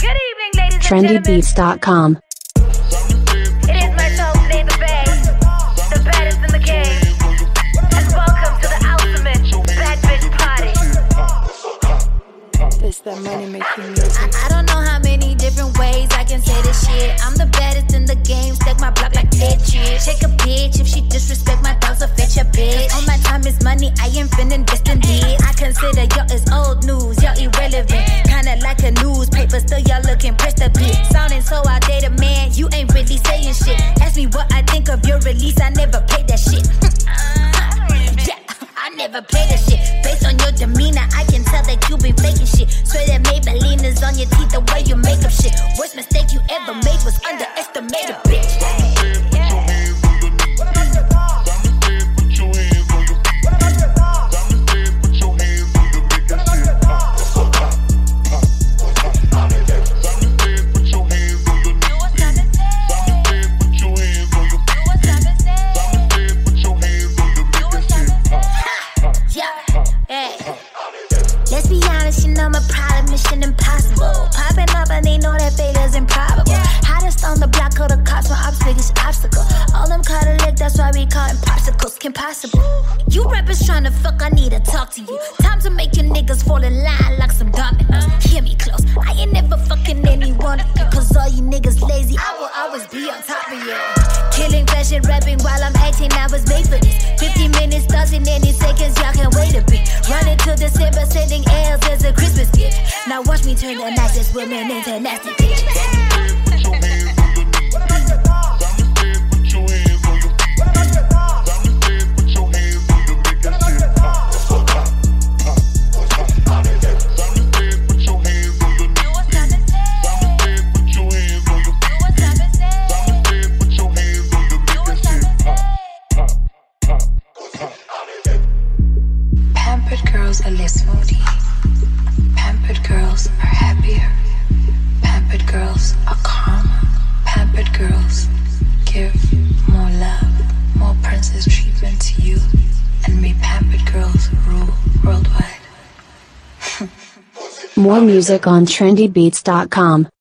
Good evening, ladies and gentlemen. trendybeats.com. It is myself, Nate the Bay, the baddest in the game. And welcome to the ultimate bad bitch party. It's that money making music. I don't know how many different ways I can say this shit. I'm the baddest in the game, stack my block like Tetris. Check a bitch if she disrespect my dogs, I'll fetch a bitch. All my time is money, I ain't finna invest in this. I consider y'all is old news, y'all irrelevant. Kinda like a newspaper, still y'all looking pressed a bit. Sounding so outdated, man, you ain't really saying shit. Ask me what I think of your release, I never played that shit. Yeah, I never played that shit. Based on your demeanor, I can tell that you been faking shit. Swear that Maybelline is on your teeth, the way you make up shit. Worst mistake you ever made was underestimate a bitch. Let's be honest, you know my problem, mission impossible. Popping up and they know that failure's improbable. Hottest on the block, call the cops, my ops biggest obstacle. All them caught a lick, that's why we call them popsicles, impossible. You rappers tryna fuck, I need to talk to you. Time to make you niggas fall in line like some dominoes. Hear me close, I ain't never fucking anyone of you, cause all you niggas lazy, I will always be on top of you. Killing fashion, rapping while I'm acting, I was made for this. 50 minutes, dozen any seconds, y'all can wait a bit. Running to December, sending L's as a Christmas gift. Now watch me turn the nicest women into nasty bitches. Pampered girls are less moody. Pampered girls are happier. Pampered girls are calmer. Pampered girls give more love, more princess treatment to you, and may pampered girls rule worldwide. More music on trendybeats.com.